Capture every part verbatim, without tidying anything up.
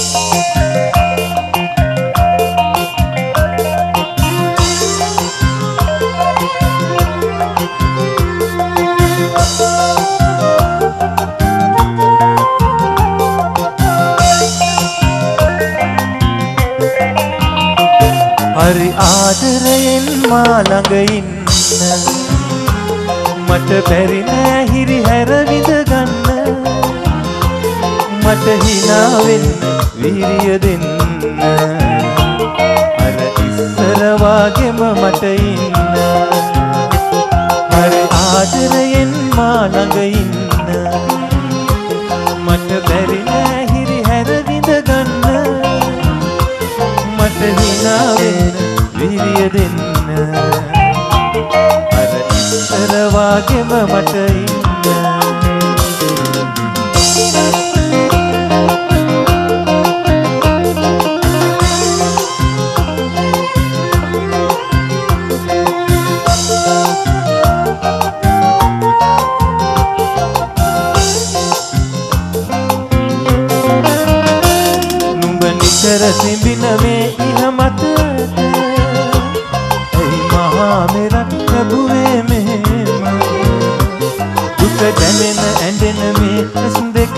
හරි ආදරයෙන් මා ළඟ ඉන්න මට බැරි නෑ හිරි හැර විඳ ගන්න මට hina වෙන්න වීරිය දෙන්න අර ඉස්සර වාගෙම මට ඉන්න හරි ආදරයෙන් මා ළඟ ඉන්න මට බැරි නෑ හිරි හැර විඳ ගන්න මට hina වෙන්න වීරිය දෙන්න අර ඉස්සර වාගෙම මට ඉන්න නුඹ නිතර සිඹින මේ ඉහ මතට ඇයි මහා මෙරක් ලැබුවේ මෙහෙම දුක දැනෙන ඇඬෙන මේ ඇස් දෙකට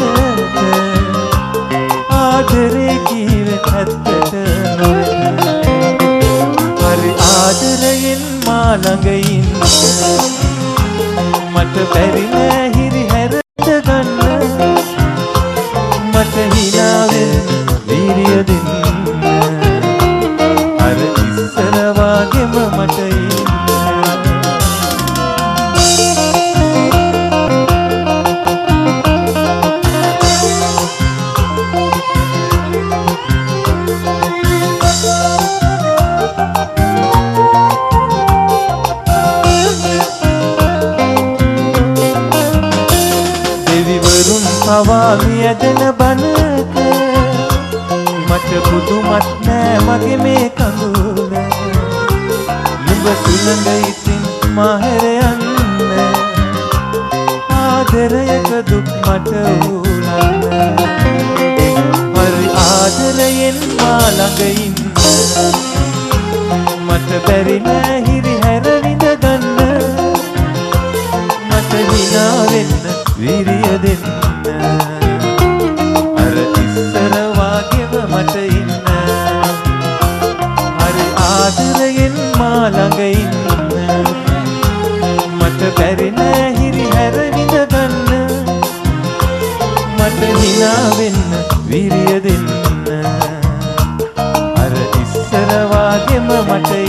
ආදරේ කීවේ ඇත්තට නොවේ හරි ආදරයෙන් මා ළඟ ඉන්න මට බැරි නෑ හිරි හැරට ගන්න මට hina වෙන්න වීරිය දෙන්න අර ඉස්සර වාගෙම මට ඉන්න දෙවිවරුන් පවා මියදෙන බණක මට පුදුමත් නෑ මගේ මේ කඳුල නුඹ සුළඟ ඉතින් මාහැර යන්න ආදරයක දුක් මට උලන්න හරි ආදරයෙන් මා ළඟ ඉන්න මට බැරි නෑ හිරි හැර විඳ ගන්න මට hina වෙන්න වීරිය දෙන්න අර ඉස්සර වාගෙම මට ඉන්න හරි ආදරයෙන් මා ළඟ ඉන්න මට බැරි නෑ හිරි හැර විඳ ගන්න මට hina වෙන්න වීරිය දෙන්න අර ඉස්සර වාගෙම මට